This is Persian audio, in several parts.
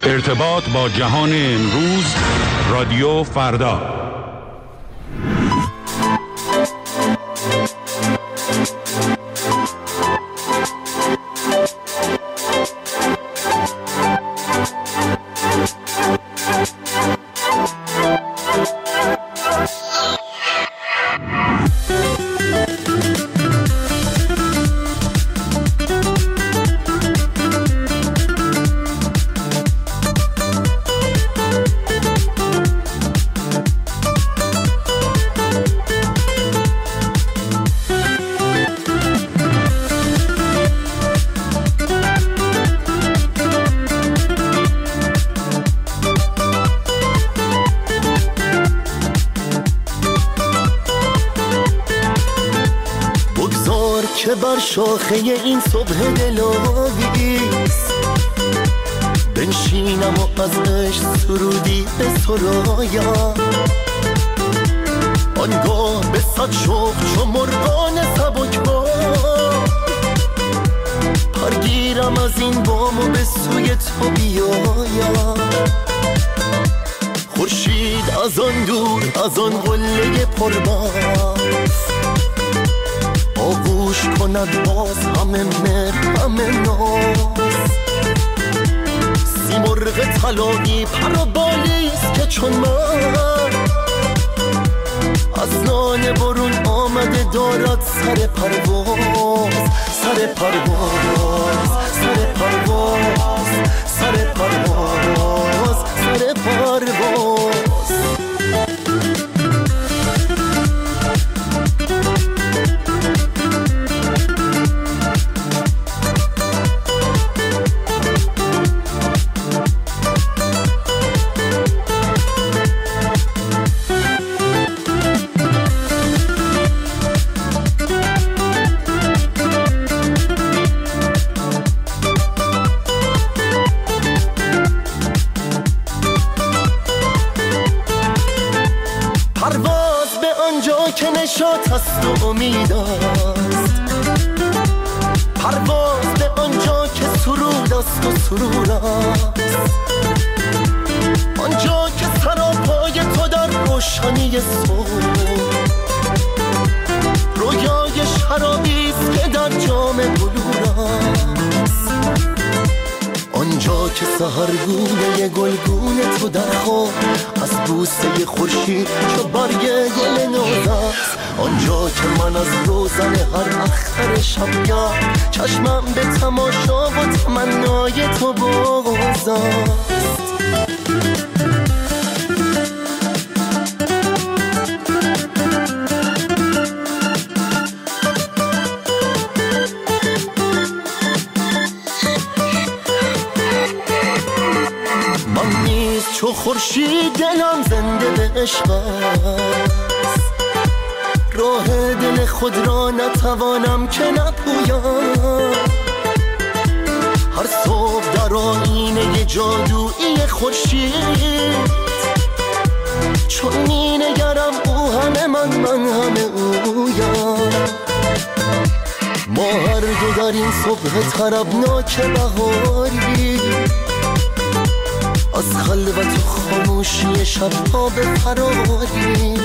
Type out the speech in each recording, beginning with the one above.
ارتباط با جهان امروز، رادیو فردا. که بر شاخه این صبح دلاویست بنشینم و از عشق سرودی به سرایم، آنگاه به صد شوق چو مرغان سبکبار پرگیرم از این بام و به سوی تو بیایم. خورشید از آن دور، از آن قله پربرف آغوش کند باز همه مهر همه ناز. سیمرغ طلایی پر و بالیست که چون من از نان برون آمده دارد سر پرواز، سر پرواز، سر پرواز، سر پرواز، سر پرواز. که نشاط است و امید است، پرواز به آنجا که سرود است و سرور است، آنجا که سراپای تو در روشنی صبح رویای شرابی است که در جام بلور است، آنجا که سحرگونه گلگونه تو در خواب از بوسه خورشید چو برگ گل نوز است، آنجا که من از روزن هر اختر شبگاه چشمم به تماشا و تمنای تو باز است. چو خورشید دلم زنده به عشق است، راه دل خود را نتوانم که نپویم. هر صبح در آیینه جادویی خورشید چون می نگرم او همه من همه اویم. ما هر دو در این صبح طربناک بهاری از خلوت و خاموشی شبها به فراری،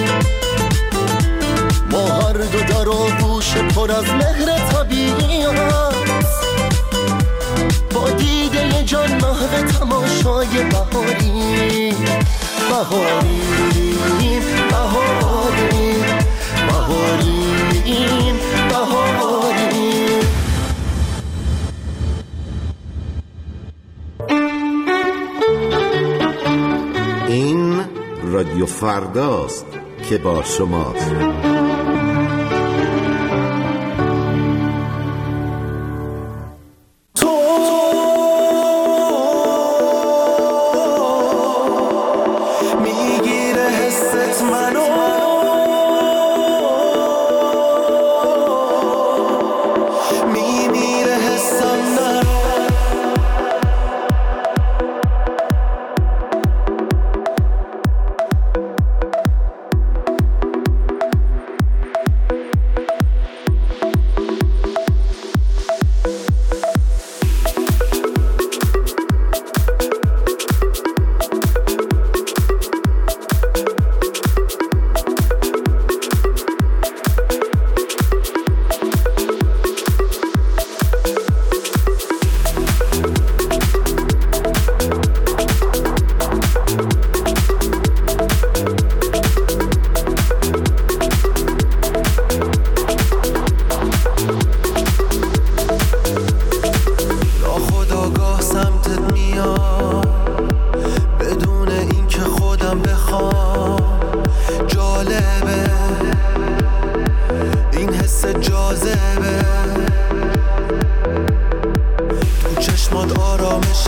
ما هر دو در آغوش پر از مهر طبیعی است، با دیده جان محو تماشای بهاری، بهاری، بهاری، بهاری، بهاری. این رادیو فرداست که با شماست.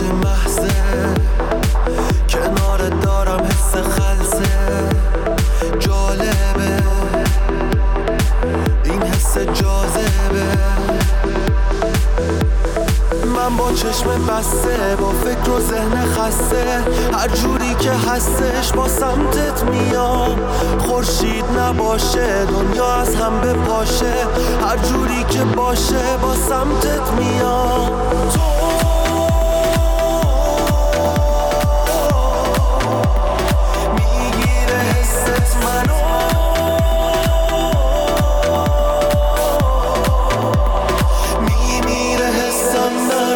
چه محضه کنارت دارم حس خلصه جالبه این حس جاذبه من با چشم بسته با فکر و ذهن خسته هر جوری که هستش با سمتت میام خورشید نباشه دنیا از هم بپاشه هر جوری که باشه با سمتت میام تو میگیره حست منو میمیره حسم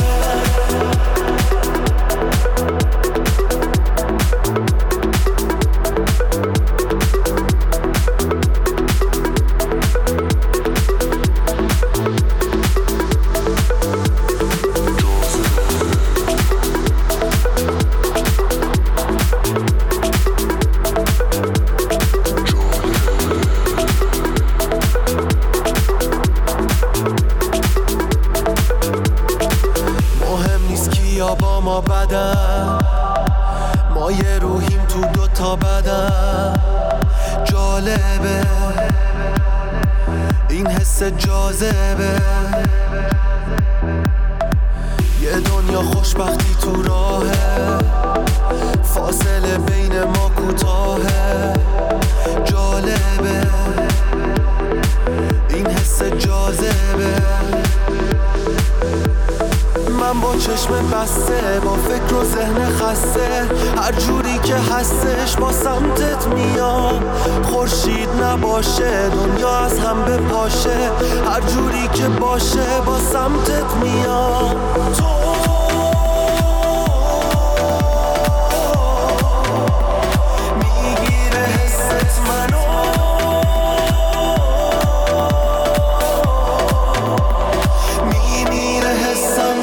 ما بدن ما یه روحیم تو دوتا بدن جالبه این حس جاذبه یه دنیا خوشبختی تو راهه فاصله بین ما کوتاهه جالبه این حس جاذبه من با چشم بسته با فکر و ذهن خسته هر جوری که هستش با سمتت میام خورشید نباشه دنیا از هم بپاشه هر جوری که باشه با سمتت میام تو میگیره حست منو میمیره حسم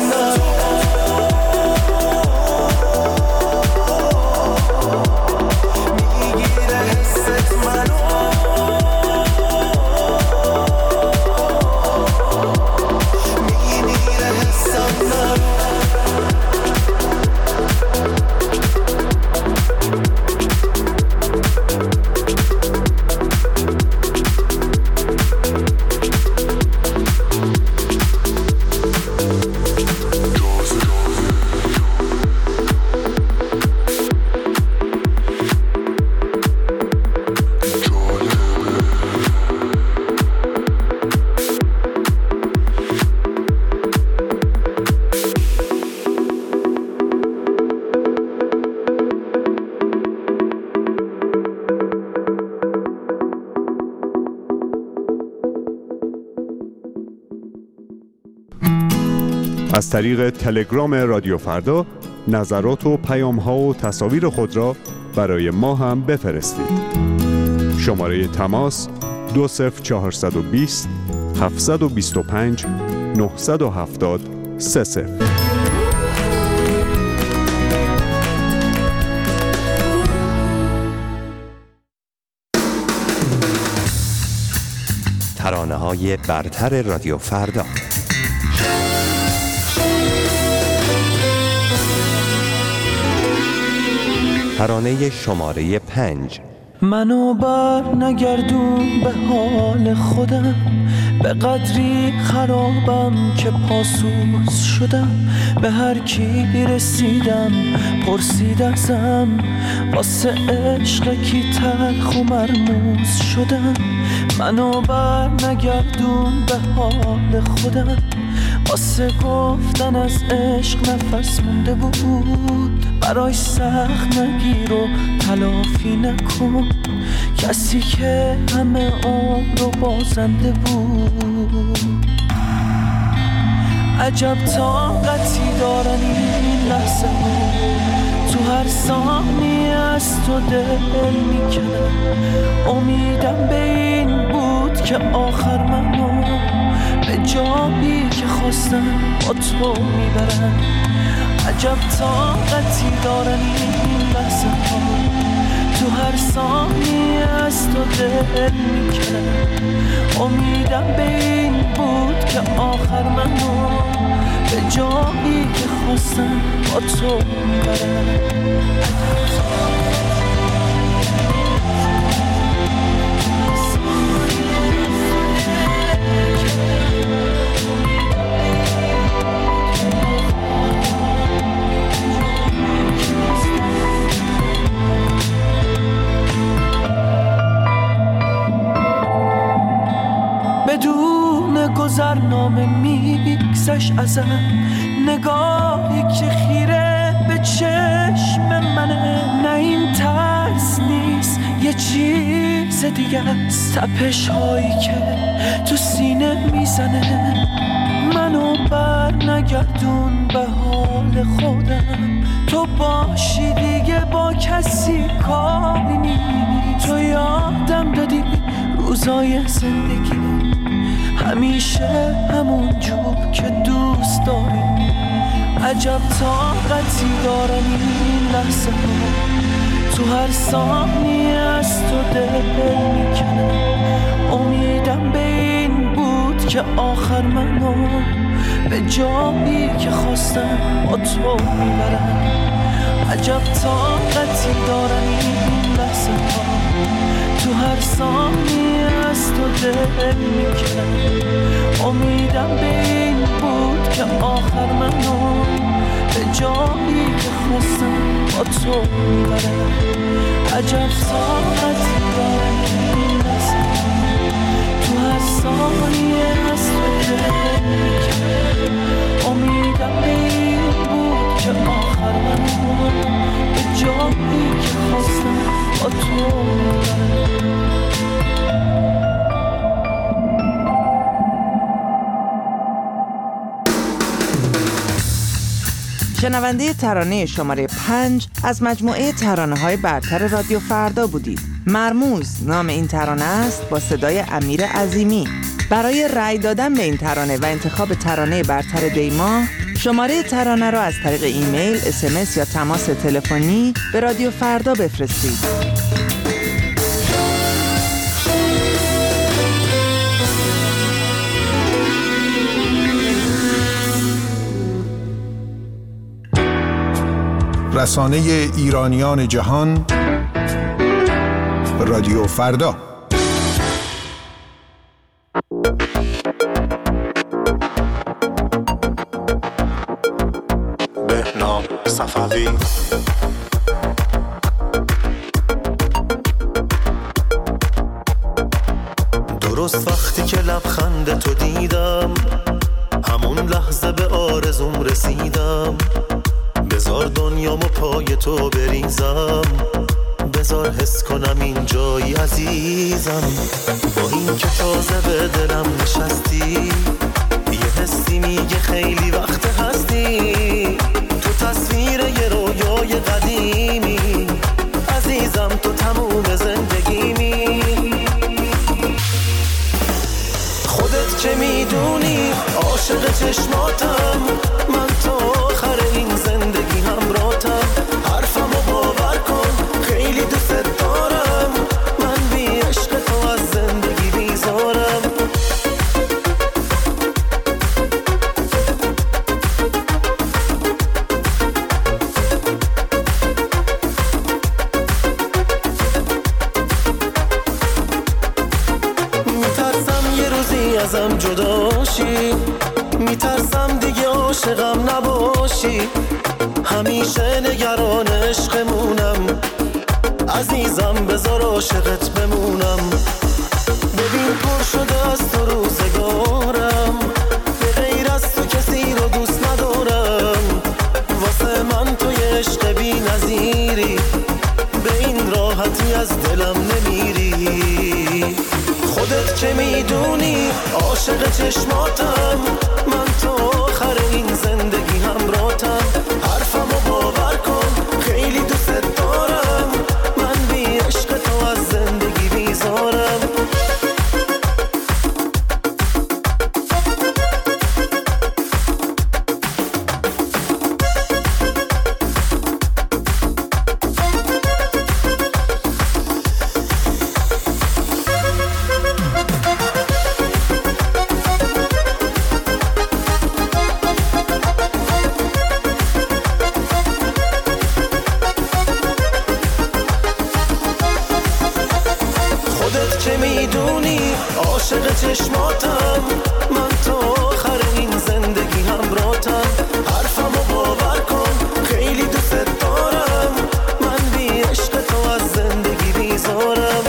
از طریق تلگرام رادیو فردا نظرات و پیام‌ها و تصاویر خود را برای ما هم بفرستید. شماره تماس 20420 725 970 30. ترانه‌های برتر رادیو فردا. ترانه شماره 5. منو بر نگردون به حال خودم به قدری خرابم که پاسوز شدم به هر کی رسیدم پرسید ازم واسه عشق کی تلخ و مرموز شدم منو بر نگردون به حال خودم واسه گفتن از عشق نفس مونده بود برای سخت نگیر و تلافی نکن کسی که همه عمر رو بازنده بود عجب طاقتی دارن این لحظه ها تو هر ثانیه از تو دل میکنم امیدم به این بود که آخر منو به جایی که خواستم با تو میبرن عجب طاقتی دارن این لحظه ها تو هر ثانیه از تو دل میکنم امیدم به این بود که آخر منو به جایی که خواستم با تو میبرم. بدون گذرنامه میگذشت ازم، نگاهی که خیره به چشم منه. نه این ترس نیست، یه چیز دیگه است، تپش هایی که تو سینه میزنه. منو بر نگردون به حال خودم، تو باشی دیگه با کسی کاری نیست. تو یادم دادی روزای زندگی همیشه همون جور که دوست داری. عجب طاقتی دارم این لحظه ها، تو هر ثانیه از تو دل میکنم. امیدم به این بود که آخر منو به جایی که خواستم با تو میبرم. عجب طاقتی دارم این لحظه ها، تو هر ثانیه از تو دل میکنم. امیدم به این بود که آخر منو به جایی که خواستم با تو میبرم. عجب طاقتی دارم این لحظه ها، تو هر ثانیه از تو دل میکنم. امیدم به این بود که آخر منو به جایی که خواستم با تو میبرم. شنونده ترانه شماره 5 از مجموعه ترانه‌های برتر رادیو فردا بودید. مرموز نام این ترانه است با صدای امیر عظیمی. برای رأی دادن به این ترانه و انتخاب ترانه برتر دیما، شماره ترانه را از طریق ایمیل، SMS یا تماس تلفنی به رادیو فردا بفرستید. رسانه ایرانیان جهان، رادیو فردا. بهنام صفوی. درست وقتی که لبخند تو دیدم، همون لحظه به آرزوم رسیدم. بذار دنیامو پای تو بریزم، بذار حس کنم این جایی عزیزم. با این که تازه به دلم نشستی، یه حسی میگه خیلی وقت هستی. تو تصویر یه رویای قدیمی، عزیزم تو تموم زندگیمی. خودت که میدونی عاشق چشماتم، من تا آخر این زندگی همراهتم. حرفمو باور کن خیلی دوست دارم، من بی عشق تو از زندگی بیزارم. میترسم یه روزی ازم جدا شی، میترسم دیگه عاشقم نباشی. همیشه نگران عشقمونم، عزیزم بذار عاشقت بمونم. ببین پر شده از تو روزگارم، به غیر از تو کسی رو دوست ندارم. واسه من تو یه عشق بی نظیری، به این راحتی از دلم نمیری. خودت که میدونی عاشق چشماتم، من تا آخر این زندگی همراهتم. حرفمو باور کن خیلی دوست دارم، من بی عشق تو از زندگی بیزارم. عاشق چشماتم، من تا آخر این زندگی همراهتم. حرفمو باور کن خیلی دوست دارم، من بی عشق تو از زندگی بیزارم.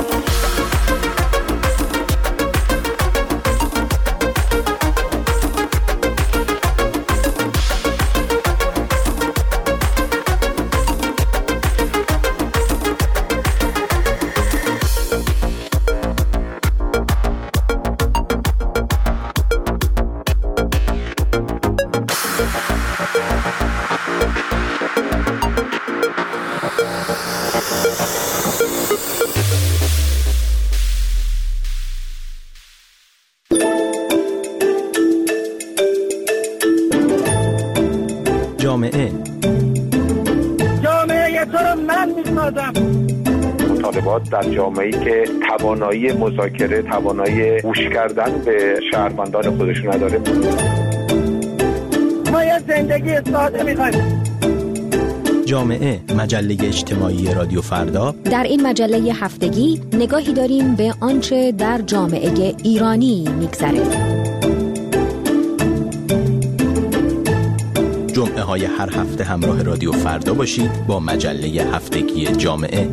جامعه تو رو من میسازم. مطالبات در جامعه‌ای که توانایی مذاکره، توانایی گوش کردن به شهروندان خودشون نداره. ما یه زندگی ساده می‌خوایم. جامعه، مجله اجتماعی رادیو فردا. در این مجله هفتگی نگاهی داریم به آنچه در جامعه ایرانی می‌گذره. جمعه های هر هفته همراه رادیو فردا باشید با مجله هفتگی جامعه.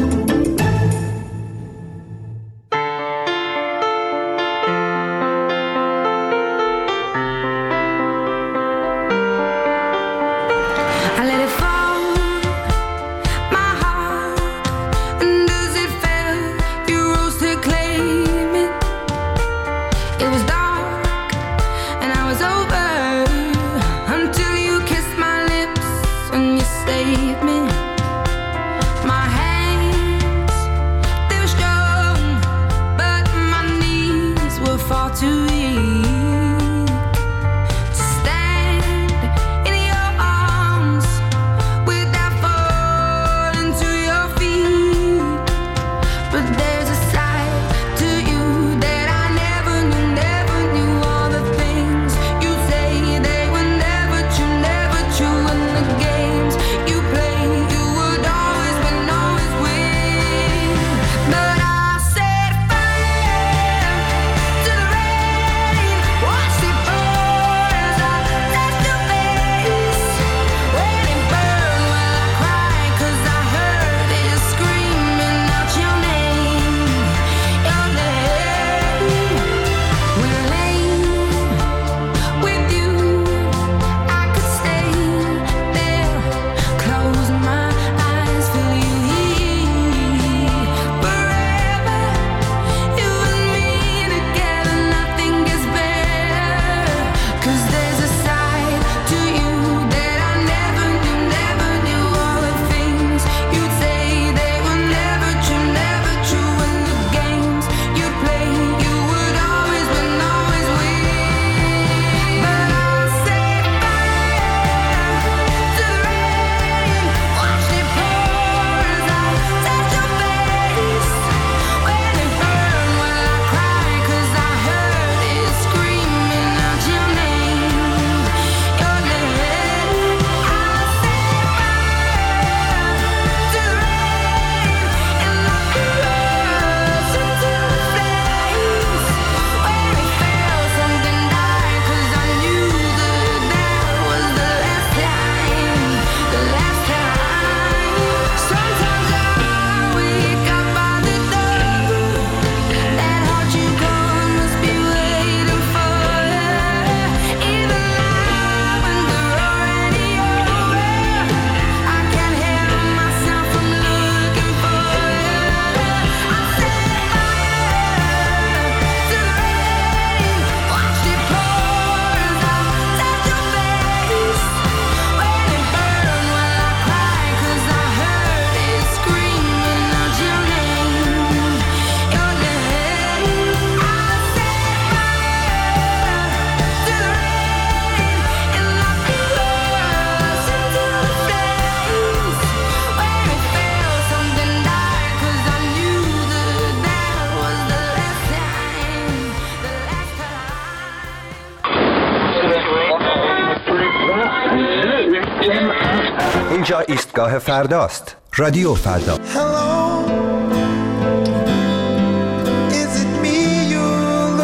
اینجا ایستگاه فرداست. رادیو فردا. Hello, is it me you're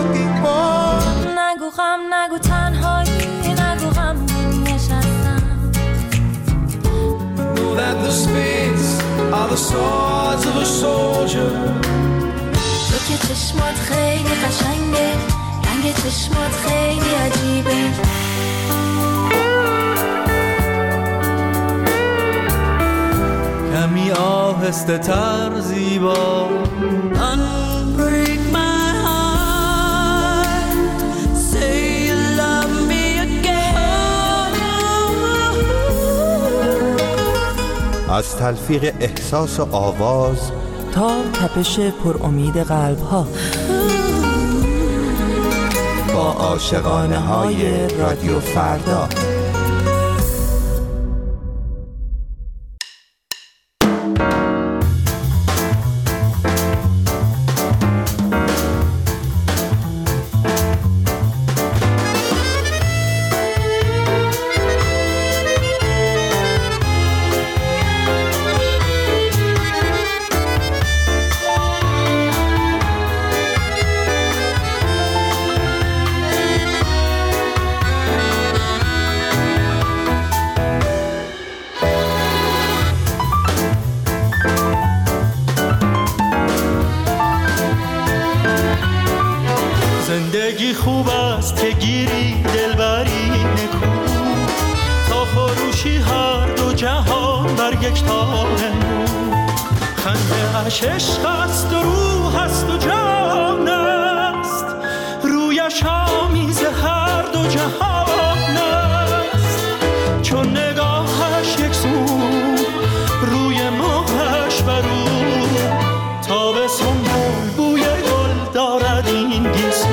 the spades are the swords of a soldier. تو که چشمات خیلی قشنگه، رنگ چشمات خیلی عجیبه. کمی آهسته تر زیبا. Unbreak my heart, say you love me again. از تلفیق احساس و آواز تا تپش پر امید قلب ها، با عاشقانه های رادیو فردا. زندگی خوب است که گیری دلبری نکو، تا فروشی هر دو جهان بر یک تار نو. خنده اش عشق است و روح است و جان است، رویش آمیز هر دو جهان است. چون نگاهش یک سو، روی ماهش برو، تا به سنبول بوی گل دارد این گیسو.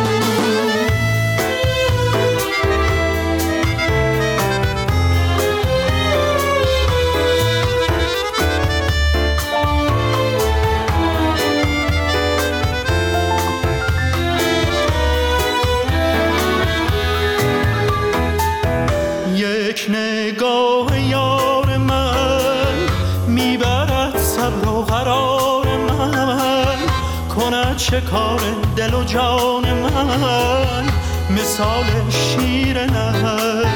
یک نگاه یار من میبرد صبر و قرار من، کند شکار دل و جان من مثال شیر نهر.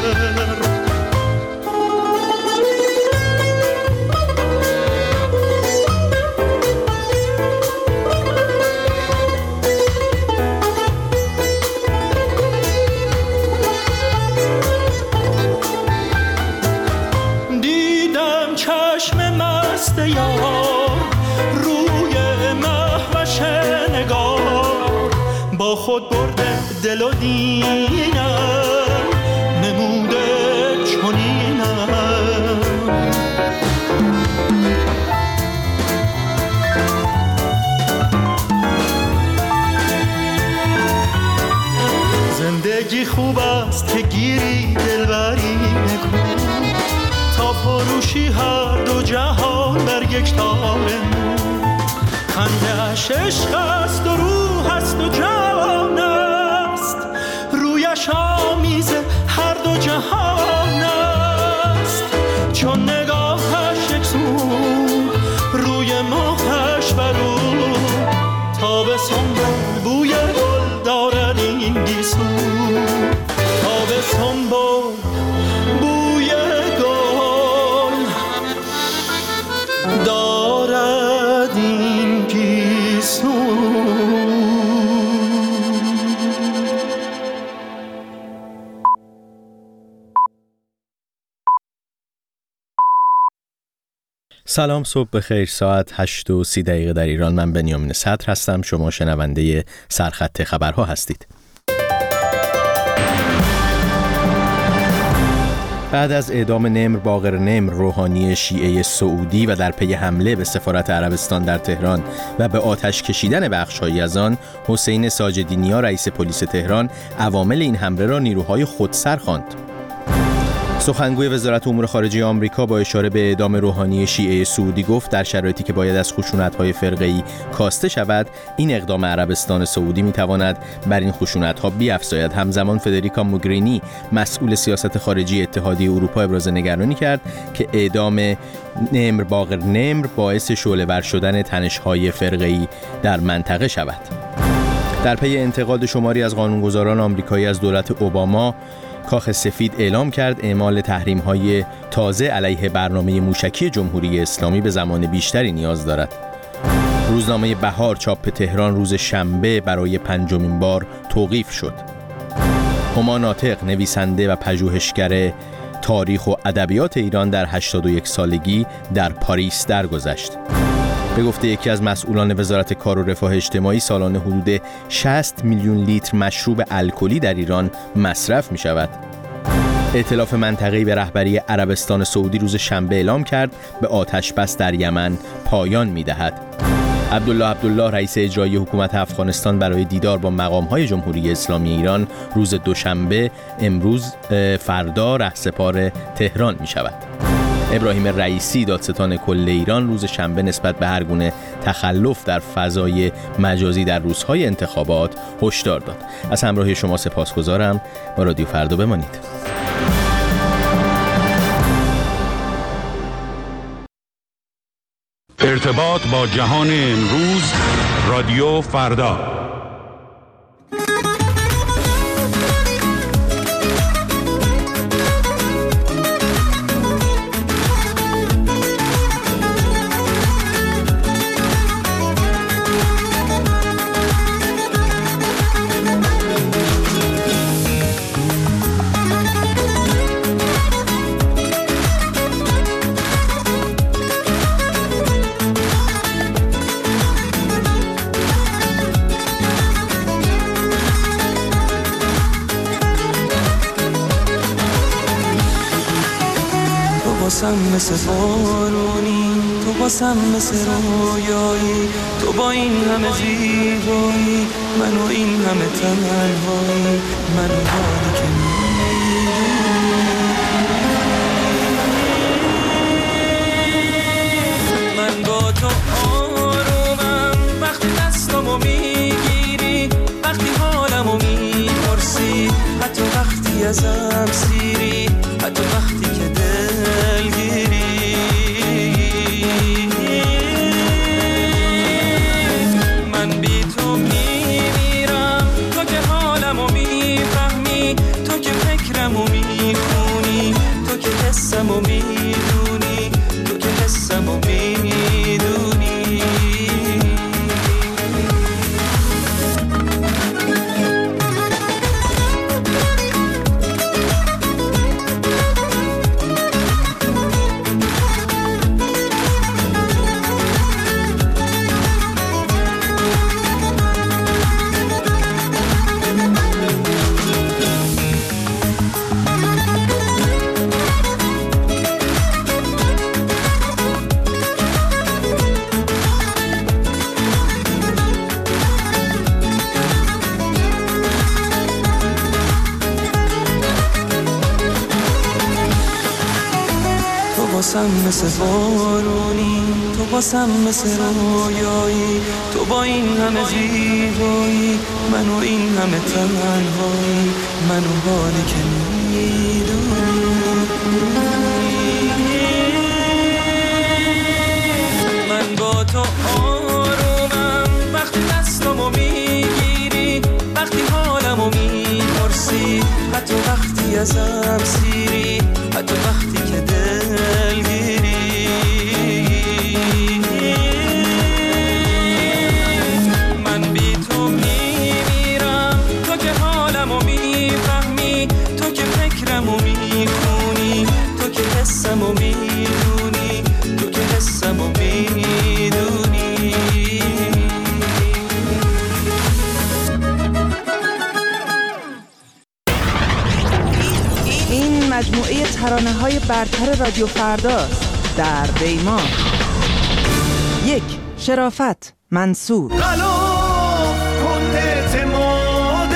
دیدم چشم مست یار روی مهوش نگار، با خود برده دل و دینم نموده چنینم. زندگی خوب است که گیری دلبری نکو، تا فروشی هر دو جهان بر یک تار نو. خنده اش عشق است و روح است و جان است، رویش آمیز هر دو جهان است. چون نگاهش یک سو، روی ماهش برو، تا به سنبول بوی گل دارد این گیسو. تا به سنبول بوی گل دارد این گیسو. سلام، صبح بخیر. ساعت 8:30 در ایران. من بنیامین صدر هستم. شما شنونده سرخط خبرها هستید. بعد از اعدام نمر باقر نمر، روحانی شیعه سعودی، و در پی حمله به سفارت عربستان در تهران و به آتش کشیدن بخش‌هایی از آن، حسین ساجدی‌نیا رئیس پلیس تهران عوامل این حمله را نیروهای خودسر خواند. سخنگوی وزارت امور خارجه آمریکا با اشاره به اعدام روحانی شیعه سعودی گفت در شرایطی که باید از خشونت‌های فرقه‌ای کاسته شود، این اقدام عربستان سعودی می‌تواند بر این خشونت‌ها بیفزاید. همزمان فدریکا موگرینی مسئول سیاست خارجی اتحادیه اروپا ابراز نگرانی کرد که اعدام نمر باقر نمر باعث شعله‌ور شدن تنش‌های فرقه‌ای در منطقه شود. در پی انتقاد شماری از قانونگذاران آمریکایی از دولت اوباما، کاخ سفید اعلام کرد اعمال تحریم‌های تازه علیه برنامه موشکی جمهوری اسلامی به زمان بیشتری نیاز دارد. روزنامه بهار چاپ تهران روز شنبه برای 5مین بار توقیف شد. هما ناطق نویسنده و پژوهشگر تاریخ و ادبیات ایران در 81 سالگی در پاریس درگذشت. به گفته یکی از مسئولان وزارت کار و رفاه اجتماعی سالانه حدود 60 میلیون لیتر مشروب الکلی در ایران مصرف می شود. ائتلاف منطقه‌ای به رهبری عربستان سعودی روز شنبه اعلام کرد به آتش بس در یمن پایان می دهد. عبدالله رئیس اجرایی حکومت افغانستان برای دیدار با مقام‌های جمهوری اسلامی ایران روز دوشنبه فردا رهسپار تهران می شود. ابراهیم رئیسی دادستان کل ایران روز شنبه نسبت به هر گونه تخلف در فضای مجازی در روزهای انتخابات هشدار داد. از همراهی شما سپاسگزارم. با رادیو فردا بمانید. ارتباط با جهان امروز، رادیو فردا. مثل بارونی، تو باسم مثل رویایی، تو با این همه زیبایی، من و این همه تنهایی، من و حالی که من با تو آرومم وقتی دستامو میگیری، وقتی حالمو میپرسی، حتی وقتی ازم سیری، حتی وقتی که دلگیری. من بی تو میمیرم، تو که حالمو میفهمی، تو که فکرمو میخونی، تو که حسمو میدونی، تو که حسمو میدونی. باسم مثل بارونی، تو باسم مثل رویایی، تو با این همه زیبایی، من و این همه تنهایی، من و حالی که میدونی. من با تو آرومم وقتی دستامو میگیری، وقتی حالمو میپرسی، حتی وقتی ازم سیری، حتی وقتی که دلگیری. من بی تو میمیرم، تو که حالمو میفهمی، تو که فکرمو میخونی، تو که حسمو میدونی، تو که حسمو میدونی. این مجموعه ترانه‌های برتر رادیو فرداست. در دیما 1. شرافت منصور. غلاف کن اعتماد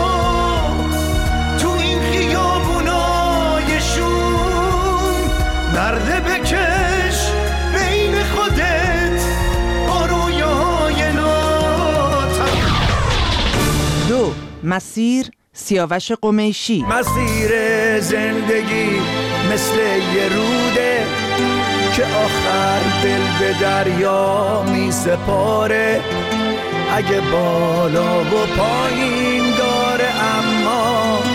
تو این خیابونای شوم، نرده بکش بین خودت با رویای ناتم. 2. مسیر سیاوش قمیشی. مسیر زندگی مثل یه روده که آخر دل به دریا می سپاره، اگه بالا و پایین داره اما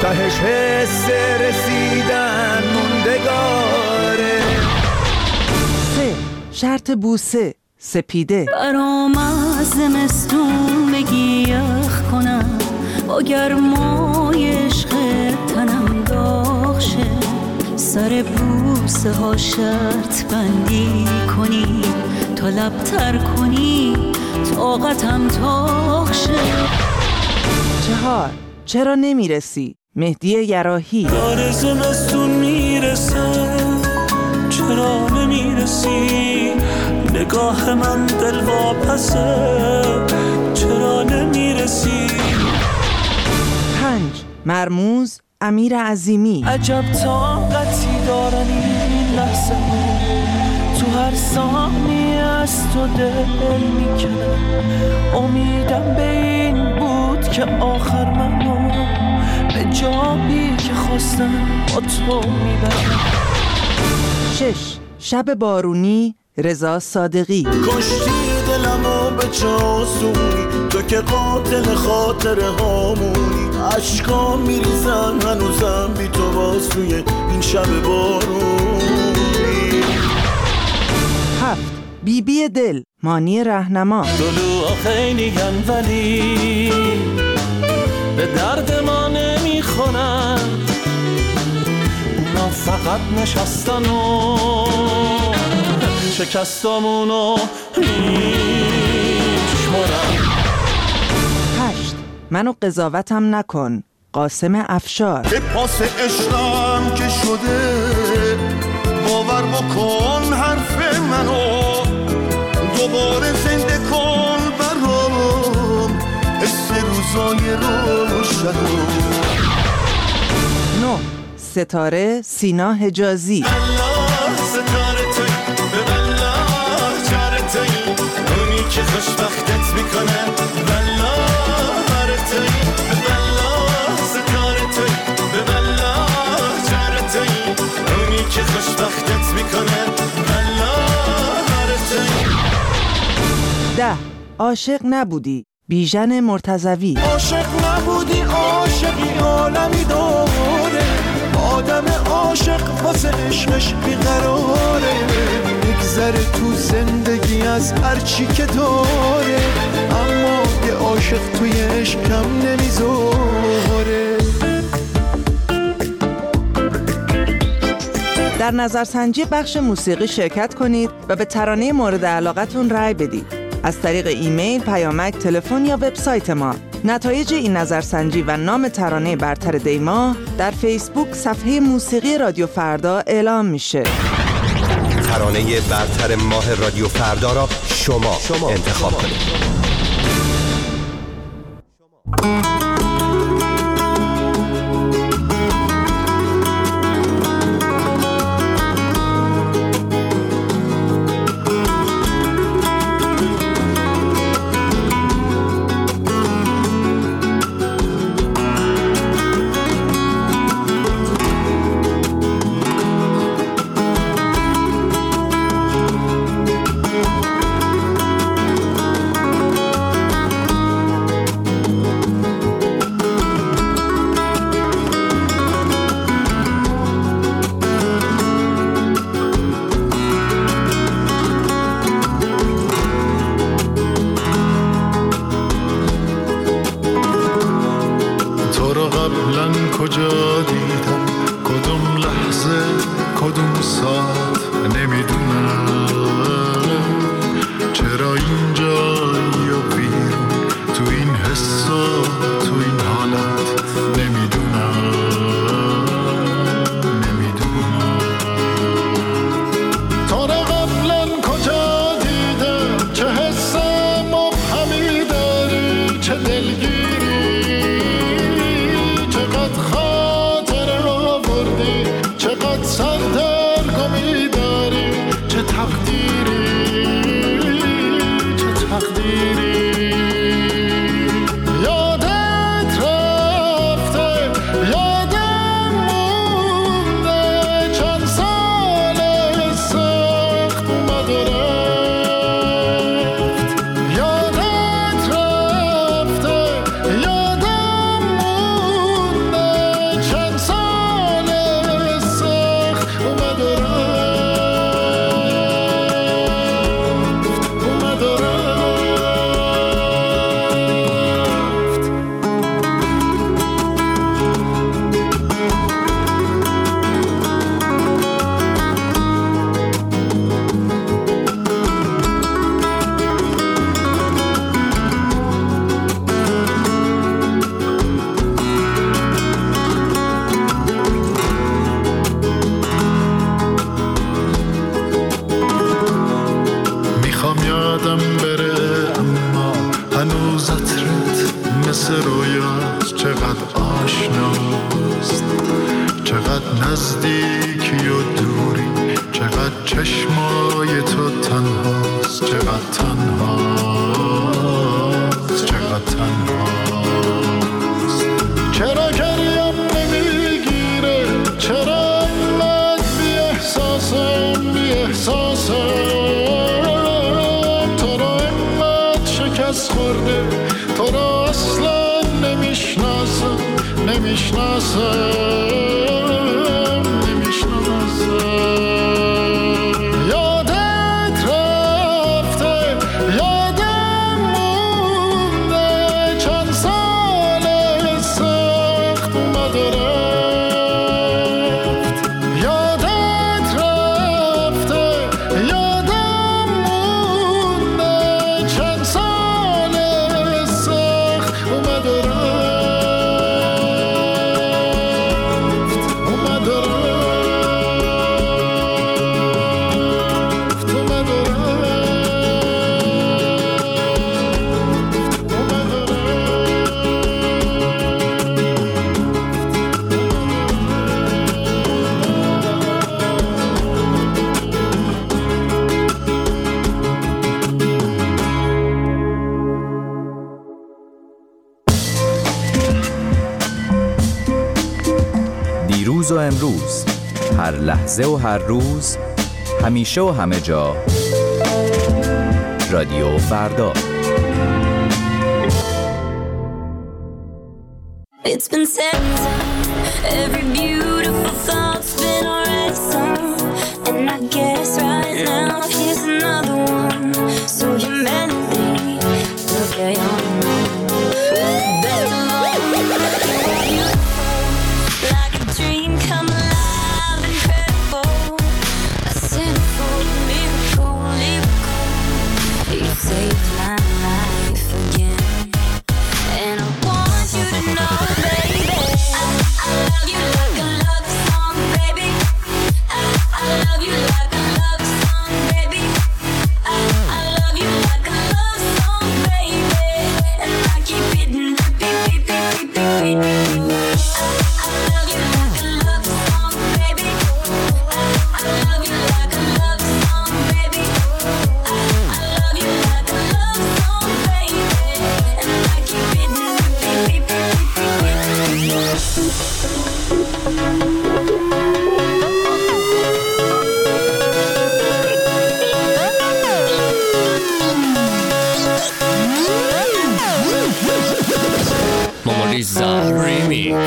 تهش حس رسیدن موندگاره. 3. شرط بوسه سپیده. برام از زمستون بگی یخ کنم، با گرمای عشق تنم داغ شه، سر بوسه ها شرط بندی کنی، تا لب تر کنی طاقتم تاق شه. 4. چرا نمیرسی؟ مهدی یراحی. داره زمستون میرسه، چرا نمیرسی؟ نگاه من دل واپسه، چرا نمیرسی؟ 5. مرموز امیر عظیمی. عجب طاقتی دارن این لحظه ها، تو هر ثانیه از تو دل میکنم. امیدم به این بود که آخر منو به جایی که خواستم با تو میبرم. 6. شب بارونی رضا صادقی. کشتی دلمو به چاسونی، تو که قاتل خاطره هامونی، عشقا میریزن هنوزم بی تو بازوی این شب بارونی. 7. بیبی دل مانی رهنما. دلوها خیلی گن ولی به درد ما نمیخونن، اونا فقط نشستن و شکستامونو میشمارن. 8. منو قضاوتم نکن قاسم افشار. به پاس عشقم که شده، باور بکن حرف منو، دوباره زنده کن برام حس روزای روشنو. 9. ستاره سینا حجازی. الله ستاره توی به الله چاره توی، اونی که خوشبختت میکنه والله بره توی به الله ستاره توی به الله چاره توی، اونی که خوشبختت میکنه والله بره توی. 10. عاشق نبودی بیژن مرتضوی. عاشق نبودی عاشقی عالمی داره، آدم عاشق واسه عشقش بیقراره، میگذره تو زندگی از هرچی که داره، اما یه عاشق توی عشقم نمیذاره. در نظرسنجی بخش موسیقی شرکت کنید و به ترانه مورد علاقتون رأی بدید. از طریق ایمیل، پیامک، تلفن یا وبسایت ما. نتایج این نظرسنجی و نام ترانه برتر دی‌ماه در فیسبوک صفحه موسیقی رادیو فردا اعلام میشه. ترانه برتر ماه رادیو فردا را شما انتخاب کنید. مثل رویاست، چقدر آشناست، چقدر نزدیکی و دوری، چقدر چشمای تو تنهاست، چقدر تنهاست، چقدر تنهاست. چرا گریم نمیگیره، چرا انقدر بی احساسم، بی احساسم، تو را انقدر شکست خورده، تو را اصلا نمیشناسم، نمیشناسم. دیروز و امروز، هر لحظه و هر روز، همیشه و همه جا، رادیو فردا. It's been said, every beautiful thought's been already sung, and I guess right now here's another one. So humanity, look at your own, with the best of all, like a dream come alive, incredible, a sinful miracle, you saved my life again, and I want you to know, baby, I love you like a love song, baby, I love you like a love song, baby, I love you like a love song, baby, and I keep hitting repeat, repeat, repeat, repeat. I love you like a love song, baby, I love you like a love song, baby, I love you like a love song, baby, and I keep hitting repeat, repeat, Momoriza Remix.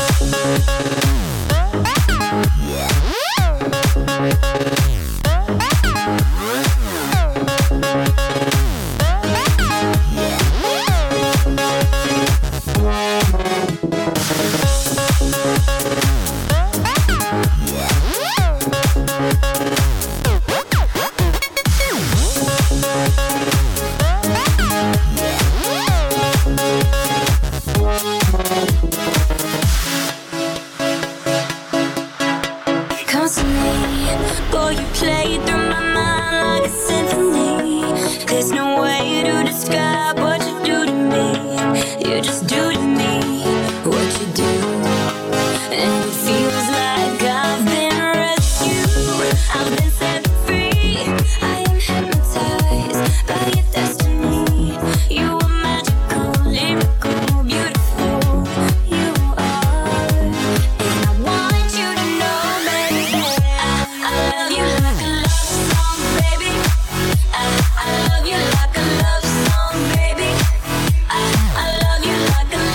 constantly, boy, you play through my mind like a symphony. There's no way to describe what you do to me. You just do to me what you do, and it feels like I've been rescued. I've been set free. I am hypnotized by your destiny. You are magical, lyrical, beautiful. You are, and I want you to know, baby, I love you like a love song, baby. I love you like a love song, baby. I love you like a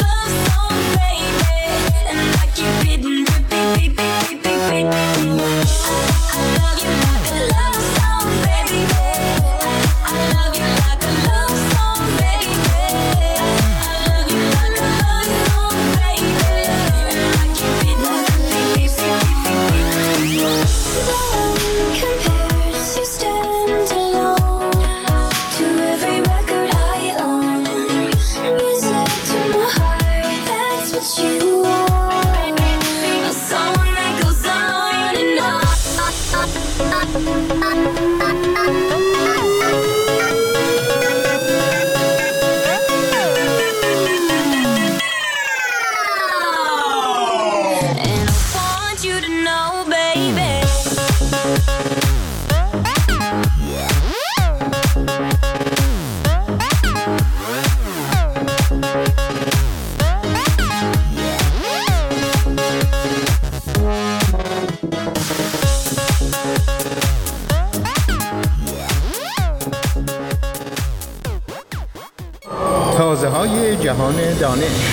تازه‌های جهان دانش.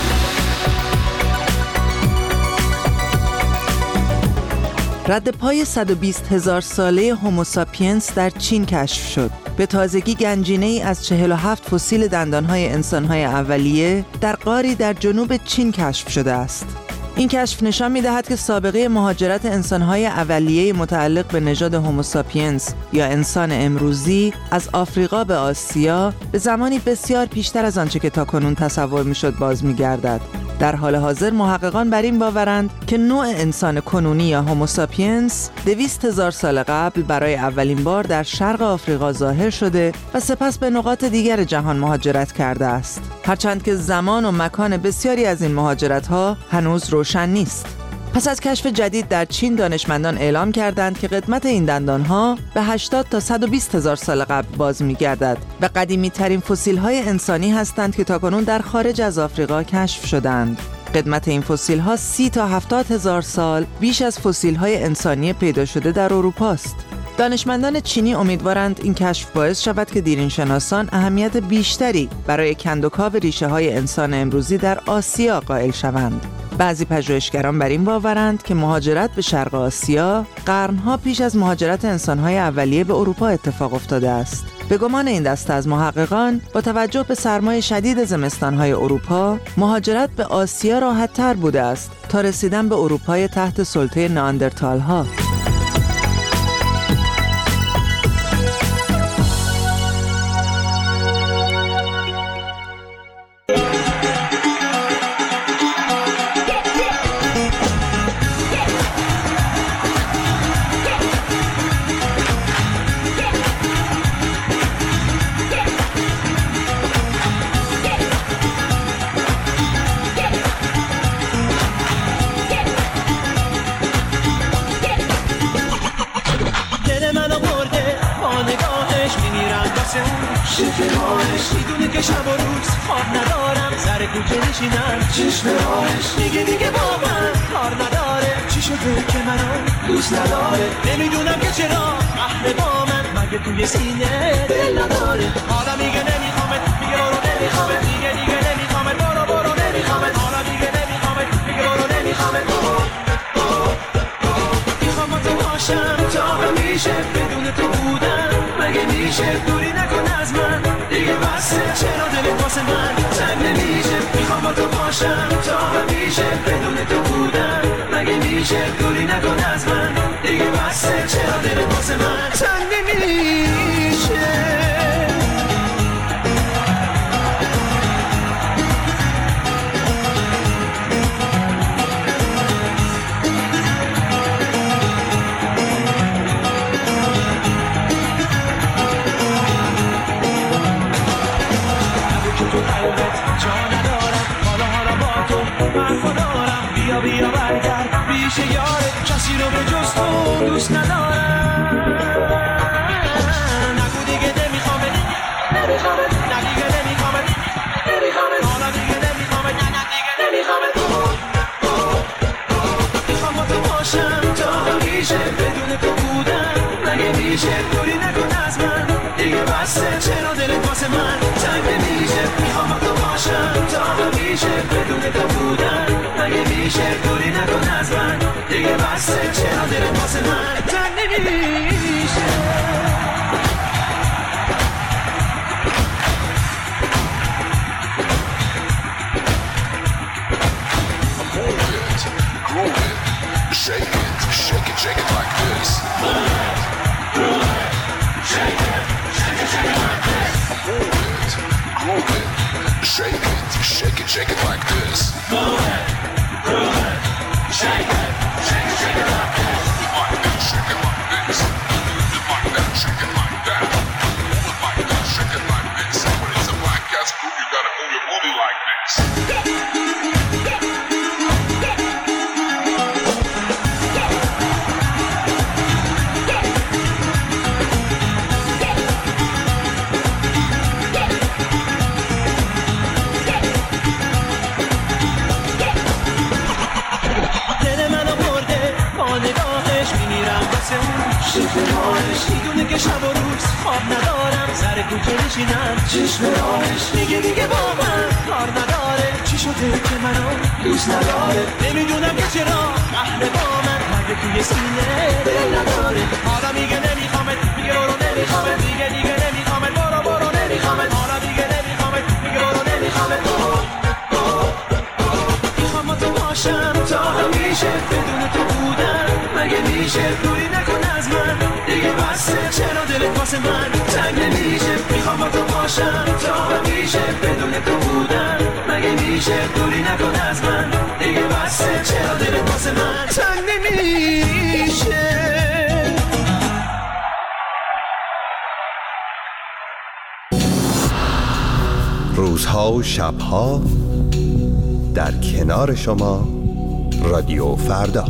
رد پای 120,000 ساله هوموساپینس در چین کشف شد. به تازگی گنجینه‌ای از 47 فسیل دندانهای انسانهای اولیه در غاری در جنوب چین کشف شده است. این کشف نشان می‌دهد که سابقه مهاجرت انسانهای اولیه متعلق به نژاد هوموساپینس یا انسان امروزی از آفریقا به آسیا به زمانی بسیار پیشتر از آنچه که تاکنون تصور می‌شد باز می‌گردد. در حال حاضر محققان بر این باورند که نوع انسان کنونی یا هوموساپینس 200,000 سال قبل برای اولین بار در شرق آفریقا ظاهر شده و سپس به نقاط دیگر جهان مهاجرت کرده است. هرچند که زمان و مکان بسیاری از این مهاجرت‌ها هنوز روشن نیست. پس از کشف جدید در چین دانشمندان اعلام کردند که قدمت این دندانها به 80 تا 120,000 سال قبل باز می‌گردد و قدیمی ترین فسیل‌های انسانی هستند که تاکنون در خارج از آفریقا کشف شدند. قدمت این فسیل‌ها 30 تا 70,000 سال بیش از فسیل‌های انسانی پیدا شده در اروپا است. دانشمندان چینی امیدوارند این کشف باعث شود که دیرینشناسان اهمیت بیشتری برای کندوکاو ریشه‌های انسان امروزی در آسیا قائل شوند. بعضی پژوهشگران بر این باورند که مهاجرت به شرق آسیا قرنها پیش از مهاجرت انسان‌های اولیه به اروپا اتفاق افتاده است. به گمان این دسته از محققان با توجه به سرمای شدید زمستان‌های اروپا، مهاجرت به آسیا راحت‌تر بوده است تا رسیدن به اروپای تحت سلطه نئاندرتال‌ها. میدونه که شب و روز خواب ندارم، سر کوچه نشینم چشم راهش دیگه با من کار نداره. چی شده که منو دوست نداره؟ نمیدونم که چرا اهل با من، مگه توی سینه دل نداره. حالا میگه نمیخوامت، میگه برو نمیخوامت، میگه نمیخوامت، برو نمیخوامت. حالا میگه نمیخوامت، میگه برو نمیخوامت. میخوام با تو باشم تا همیشه، بدون تو بودم مگه میشه؟ دوری نکن از من دیگه، بسه چرا دلت واسه من تنگ نمیشه؟ میخوام با تو باشم تا همیشه، بدون تو بودم مگه میشه؟ دوری نکن از من دیگه، بسه چرا دلت واسه من تنگ نمیشه؟ بیا برگرد پیش یارت، کسی رو به جز تو دوست ندارم. نگو دیگه نمیخوامت، نه دیگه نمیخوامت، حالا دیگه نمیخوامت، نه دیگه نمیخوامت. میخوام با تو باشم تا همیشه، بدون تو بودم مگه میشه؟ دوری نکن از من دیگه، بسه چرا دلت واسه من تنگ نمیشه؟ میخوام با تو باشم تا همیشه، بدون تو بودم مگه میشه؟ دوری نکن از من دیگه، بسه چرا دلت واسه من تنگ نمیشه؟ Shake it like this. Move it, shake it like this. Move it, shake it like this. Move it, shake it like this. Like that, shake it like this. Like that, shake it like that. Like that, shake it like this. When it's a black ass group, you gotta move your booty like this. میدونه که شب و روز روز خواب ندارم، سر کوچه نشینم چشم راهش میگه دیگه با من کار نداره. چی شده که منو دوست نداره؟ نمیدونم که چرا اهل با من مگه توی سینه دل نداره. حالا میگه نمیخوامت، میگه برو نمیخوامت، میگه دیگه نمیخوامت، برو نمیخوامت. حالا دیگه نمیخوامت، میگه برو نمیخوامت. میخوام با تو باشم تا همیشه، بدون تو بودن مگه میشه؟ دوری نکن از من دیگه بسه، چرا دلت واسه من تنگ نمیشه؟ میخوام با تو باشم تا همیشه، بدون تو بودن مگه میشه؟ دوری نکن از من دیگه بسه، چرا دلت واسه من تنگ نمیشه؟ روزها و شبها در کنار شما رادیو فردا.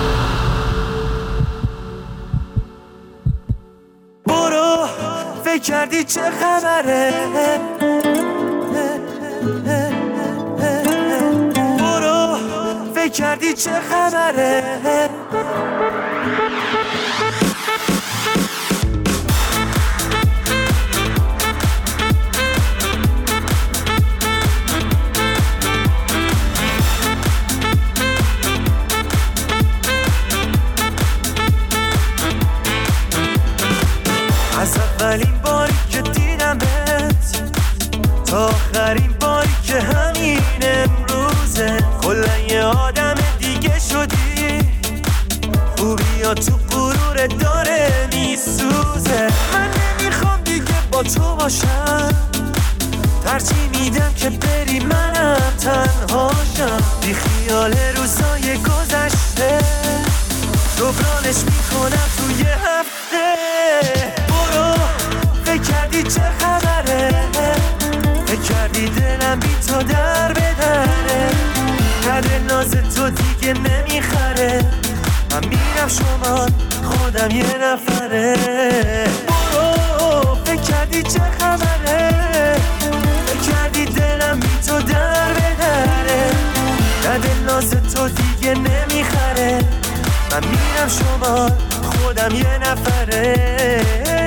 برو فکر کردی چه خبره؟ برو فکر کردی چه خبره؟ از اولین باری که دیدمت تا آخرین باری که همین امروزه، کلا یه آدم دیگه شدی. خوبی تو غرور داره میسوزه. من نمیخوام دیگه با تو باشم، ترجیح میدم که بری منم تنهاشم. بی خیال روزای گذشته جبرانش میکنم توی هفته. برو فکر کردی چه خبره؟ فکر کردی دلم بی تو در بدره؟ قدر ناز تو دیگه نمیخره. من میرم شما خودم یه نفره. برو فکر کردی چه خبره؟ فکر کردی دلم بی تو در بدره؟ قدر ناز تو دیگه نمیخره. من میرم شما خودم یه نفره.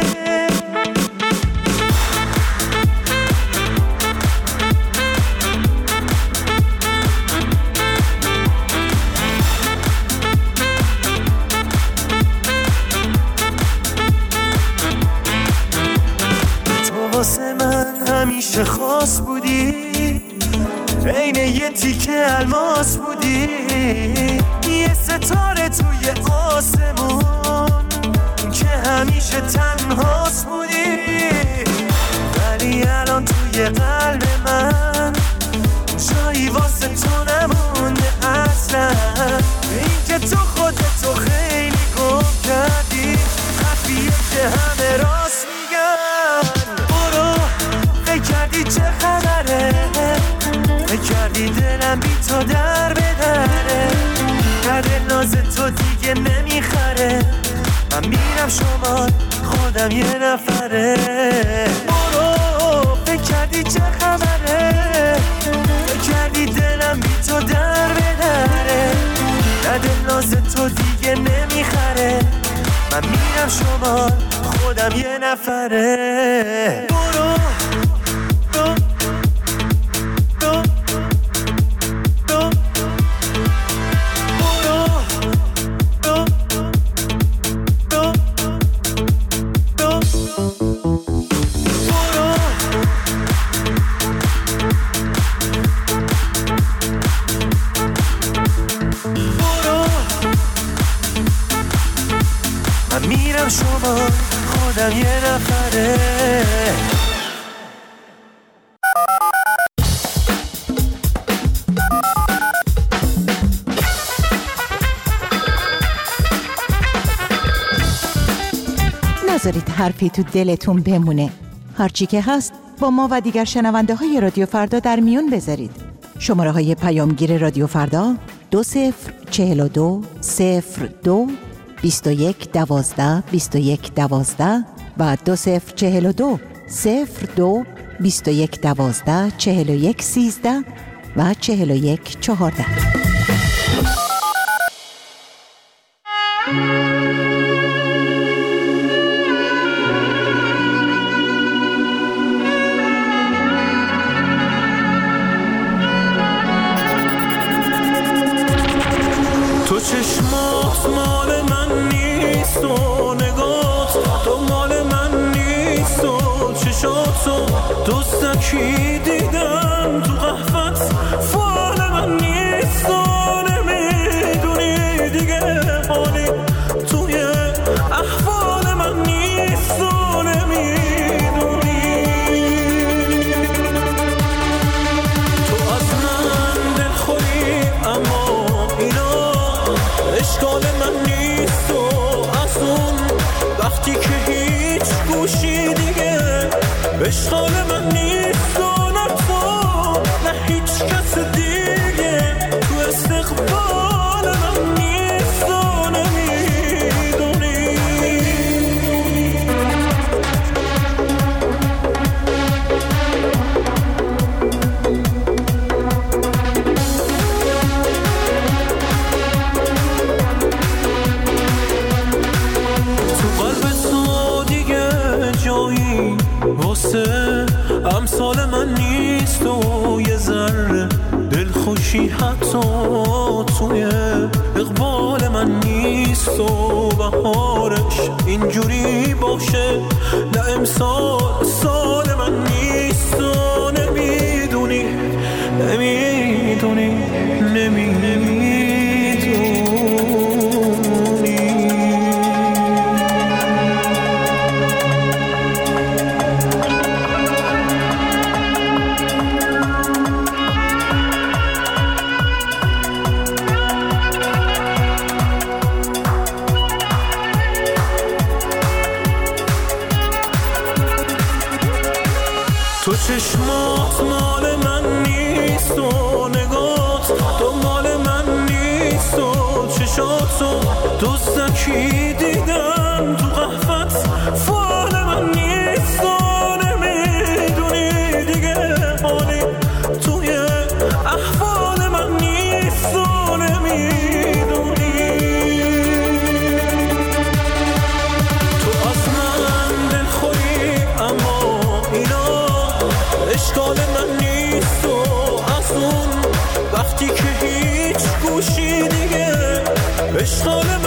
تو واسه من همیشه خاص بودی، عین یه تیکه الماس بودی، یه ستاره توی آسمون که همیشه تنهاست بودی. ولی الان توی قلب من جایی واسه تو نمونده اصلا. این که تو خودتو خیلی گم کردی، حرفیه که همه راست میگن. برو فکر کردی چه خبره؟ فکر کردی دلم بی تو در بدره؟ قدر ناز تو دیگه نمیخره. من میرم شما خودم یه نفره. برو فکر کردی چه خبره؟ فکر کردی دلم بی تو در بدره؟ قدر ناز تو دیگه نمیخره. من میرم شما خودم یه نفره. برو شما خودم یه نفره. نذارید حرفی تو دلتون بمونه. هرچی که هست با ما و دیگر شنونده های رادیو فردا در میون بذارید. شماره های پیامگیر رادیو فردا 2042 02 21 12 21 12 و 2042 02 21 12 41 13 و 41 14. چشاتو دوستکی دیدم تو قهوت فال من نیست و نمیدونی دیگه حالی توی احوال من نیست و نمیدونی تو از من دلخوری اما اینا اشکال من نیست و از اون وقتی که هیچ گوشی دیگه اشکال من نیست و نه تو نه هیچ کس دیگه تو استقبال من نیست و نمیدونی تو قلب تو دیگه جایی واسه امثال من نیست و یه ذره دلخوشی حتی توی اقبال من نیست و بهارش اینجوری باشه نه امسال سال من نیست و نمیدونی نمیدونی نمیدونی تو چشمات مال من نیست و نگات دنبال من نیست و چشاتو دوستکی دیدم تو قهوت فال من نیست و نمیدونی دیگه حالی توی احوال من نیست و نمیدونی تو از من دلخوری اما اینا اشکال من نیست و از اون وقتی که هیچ گوشی دیگه اشکال